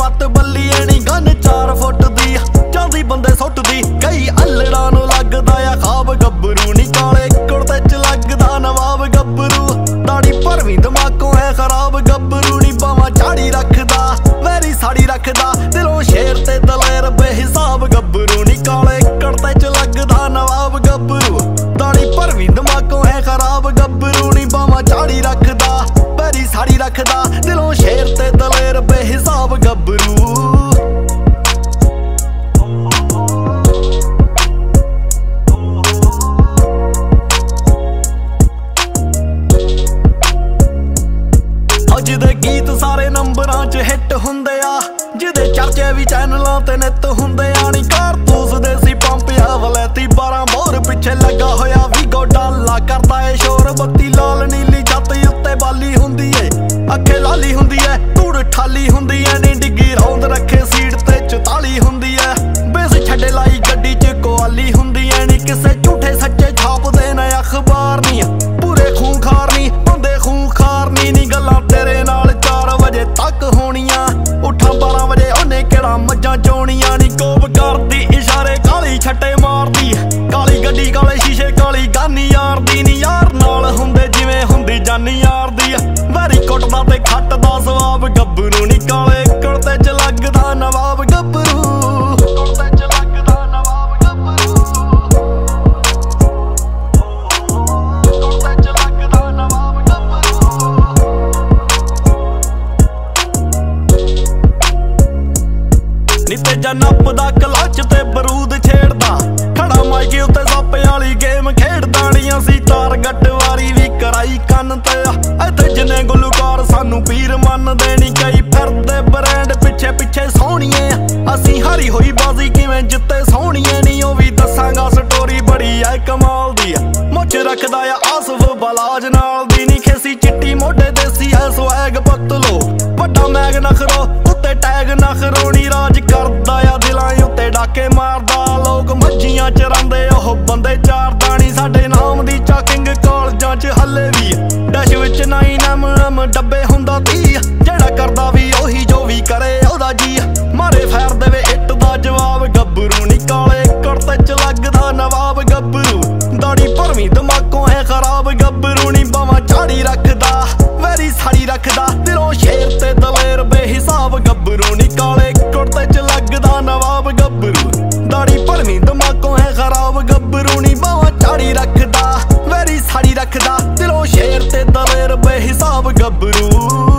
मत बल्ली any gun 4 foot दी चांदी बंदे सुटदी कई अल्लड़ां नूं लगदा आ खाब गब्बरू नी काले कुर्ते च लगदा नवाब गब्बरू दाड़ी भरवीं दिमागों है खराब गब्बरू नी बावां झाड़ी रखदा वैरी साड़ी रखदा दिलों शेर ते दलेर बेहिसाब गब्बरू नी काले कुर्ते च लगदा नवाब गब्बरू दाड़ी भरवीं दिमागों है खराब गब्बरू नी बावां झाड़ी रखदा वैरी साड़ी रखदा दिलों शेर ते दलेर बेहिसाब गब्बरू जिदे गीत सारे नंबरां च हिट हुंदे आ जिदे चर्चे भी चैनलां ते नित हुंदे आ नी कारतूस देसी पंप आ वलैती 12 बोर पिछे लगा होया वीगो डाला करदा ए शोर बत्ती लाल नीली छत उत्ते बाली हुंदी ए अखे लाली हुंदी ए धूड़ ठाली हुंदी ए नी डिग्गी रौंद रखे सीट ते 44 हुंदी ए बेस छड्डे लाई गड्डी च कोआली हुंदी ए नी किसे झूठे सच्चे छापदे न अखबार नी पूरे खूंखार नी बंदे खूंखार नी गल्लां तेरे नाल 4 वजे तक होनियां उठा 12 वजे ओने केड़ा मज्जां चोणियां नी कोब करदी इशारे काली छट्टे मारदी काली गड्डी काले शीशे काली गानी यार दी नी यार नाल हुंदे जिवें हुंदी जानी यार दी वैरी कुटदा ते खट्टदा सवाब गब्बरू नी काले कुर्ते च लगदा नवाब गब्बरू कुर्ते च लगदा नवाब गब्बरू कुर्ते च लगदा नवाब गब्बरू नी तेजा नपदा क्लच ते बरूद छेड़दा खड़ा माइके उत्ते सप्पे वाली गेम खेड़दा नी असी तार गटवारी भी कराई कन्न ते इत्थे जिन्ने गुलकार सानू पीर मनदे नी कई फिरदे ब्रांड पिछे पिछे सोहणिए असी हारी होई बाजी किवें जित्ते सोहणिए नी ओ भी दसांगा स्टोरी बड़ी ऐ कमाल दी मुछ रखदा आ आसफ बलाज नाल दी नी खेसी चिट्टी मोढे देसी है स्वैग पतलो वड्डा मैग नखरो उत्ते टैग नखरो नी राज करदा आ दिलां उत्ते डाके मारदा लोक मज्जियां चरांदे ओह बंदे चारदा नी साडे नाम दी चाकिंग कालजां च हल्ले भी डैश विच 9mm डब्बे हुंदा 30 जेड़ा करदा भी ओही जो भी करे ओदा जी मारे फैर देवे इट दा जवाब गब्बरू नी काले कुर्ते च लगदा नवाब गब्बरू दाड़ी भरवीं दिमागों है खराब गब्बरू नी बावां झाड़ी रखदा वैरी साड़ी रखदा दिलों शेर ते दलेर बेहिसाब गब्बरू नी काले कुर्ते च लगदा नवाब गब्बरू दाड़ी भरवीं दिमागों है खराब गब्बरू नी बावां झाड़ी रखदा वैरी साड़ी रखदा दिलों शेर ते दलेर बेहिसाब गब्बरू।